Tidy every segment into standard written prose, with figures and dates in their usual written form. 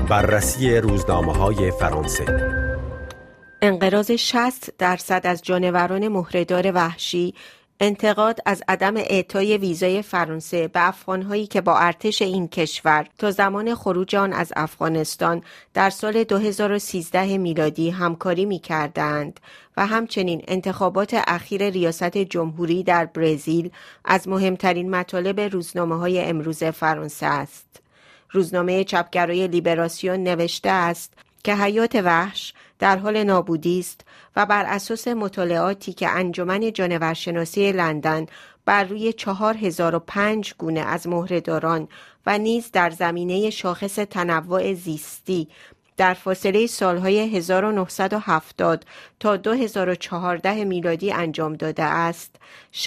بررسی روزنامه‌های فرانسه. انقراض 60% از جانوران مهره‌دار وحشی، انتقاد از عدم اعطای ویزای فرانسه به افغان‌هایی که با ارتش این کشور تا زمان خروج آن از افغانستان در سال 2013 میلادی همکاری می‌کردند و همچنین انتخابات اخیر ریاست جمهوری در برزیل از مهمترین مطالب روزنامه‌های امروز فرانسه است. روزنامه چپگرای لیبراسیون نوشته است که حیات وحش در حال نابودی است و بر اساس مطالعاتی که انجمن جانورشناسی لندن بر روی 4005 گونه از مهره‌داران و نیز در زمینه شاخص تنوع زیستی در فاصله سالهای 1970 تا 2014 میلادی انجام داده است،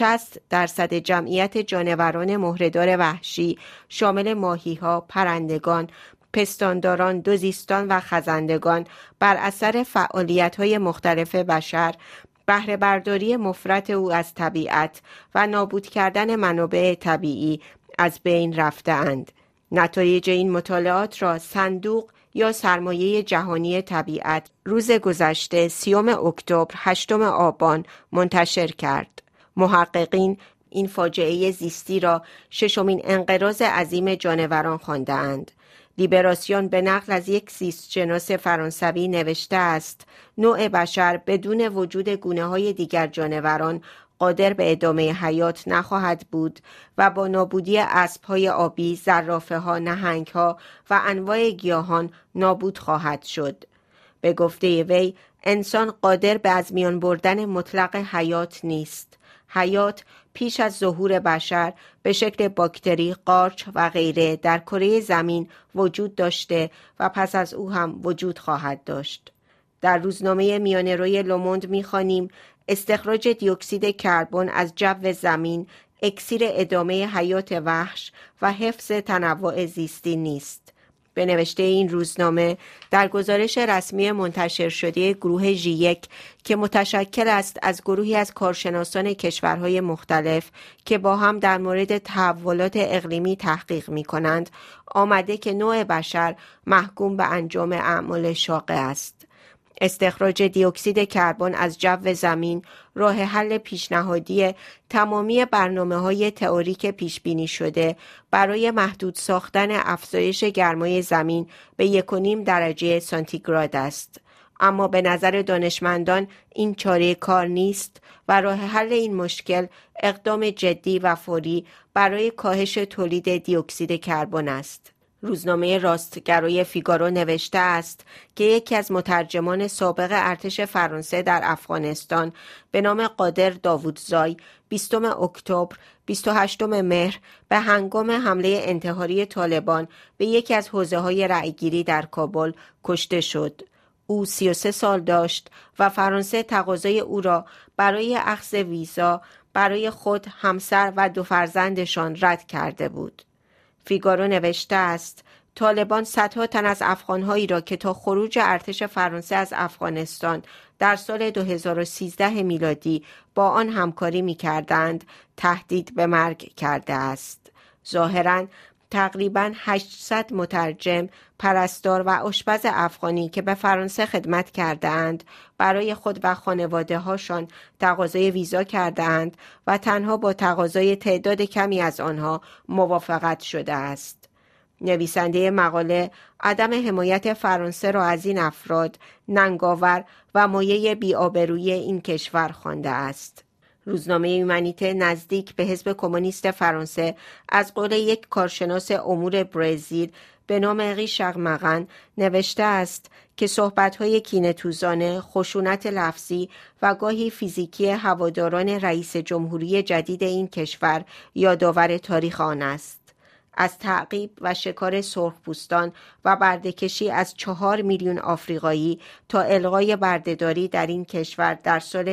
60% جمعیت جانوران مهره‌دار وحشی شامل ماهی‌ها، پرندگان، پستانداران، دوزیستان و خزندگان بر اثر فعالیت‌های مختلف بشر، بهره برداری مفرط او از طبیعت و نابود کردن منابع طبیعی از بین رفته‌اند. نتایج این مطالعات را صندوق یا سرمایه جهانی طبیعت روز گذشته 30 اکتبر 8 آبان منتشر کرد. محققین این فاجعه زیستی را ششمین انقراض عظیم جانوران خوانده‌اند. لیبراسیون به نقل از یک زیستشناس فرانسوی نوشته است: نوع بشر بدون وجود گونه‌های دیگر جانوران قادر به ادامه حیات نخواهد بود و با نابودی اسب‌های آبی، زرافه‌ها، نهنگ‌ها و انواع گیاهان نابود خواهد شد. به گفته وی، انسان قادر به از میان بردن مطلق حیات نیست. حیات پیش از ظهور بشر به شکل باکتری، قارچ و غیره در کره زمین وجود داشته و پس از او هم وجود خواهد داشت. در روزنامه میانه‌روی لوموند می‌خوانیم استخراج دی اکسید کربن از جو زمین اکسیر ادامه حیات وحش و حفظ تنوع زیستی نیست. به نوشته این روزنامه، در گزارش رسمی منتشر شده گروه ژی1 که متشکل است از گروهی از کارشناسان کشورهای مختلف که با هم در مورد تحولات اقلیمی تحقیق می‌کنند، آمده که نوع بشر محکوم به انجام اعمال شاقه است. استخراج دی اکسید کربن از جو زمین راه حل پیشنهادی تمامی برنامه‌های تئوریک پیش‌بینی شده برای محدود ساختن افزایش گرمای زمین به 1.5 درجه سانتیگراد است. اما به نظر دانشمندان این چاره کار نیست و راه حل این مشکل اقدام جدی و فوری برای کاهش تولید دی اکسید کربن است. روزنامه راستگرای فیگارو نوشته است که یکی از مترجمان سابق ارتش فرانسه در افغانستان به نام قادر داوودزای 20 اکتبر 28 مهر به هنگام حمله انتحاری طالبان به یکی از حوزه‌های رأیگیری در کابل کشته شد. او 33 سال داشت و فرانسه تقاضای او را برای اخذ ویزا برای خود، همسر و 2 فرزندشان رد کرده بود. فیگارو نوشته است: طالبان صدها تن از افغانهایی را که تا خروج ارتش فرانسه از افغانستان در سال 2013 میلادی با آن همکاری می‌کردند تهدید به مرگ کرده است. ظاهراً تقریباً 800 مترجم، پرستار و آشپز افغانی که به فرانسه خدمت کرده‌اند برای خود و خانواده‌هاشان تقاضای ویزا کرده‌اند و تنها با تقاضای تعداد کمی از آنها موافقت شده است. نویسنده مقاله عدم حمایت فرانسه را از این افراد ننگاور و مایه بی‌آبرویی این کشور خوانده است. روزنامه یومانیته نزدیک به حزب کمونیست فرانسه از قول یک کارشناس امور برزیل به نام ریشار مغن نوشته است که صحبت‌های کینه‌توزانه، خشونت لفظی و گاهی فیزیکی هواداران رئیس جمهوری جدید این کشور یادآور تاریخ آن است. از تعقیب و شکار سرخپوستان و برده‌کشی از 4 میلیون آفریقایی تا الغای بردهداری در این کشور در سال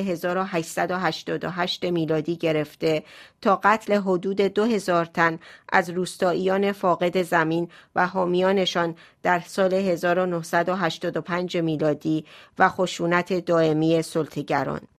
1888 میلادی گرفته تا قتل حدود 2000 تن از روستاییان فاقد زمین و حامیانشان در سال 1985 میلادی و خشونت دائمی سلطه‌گران.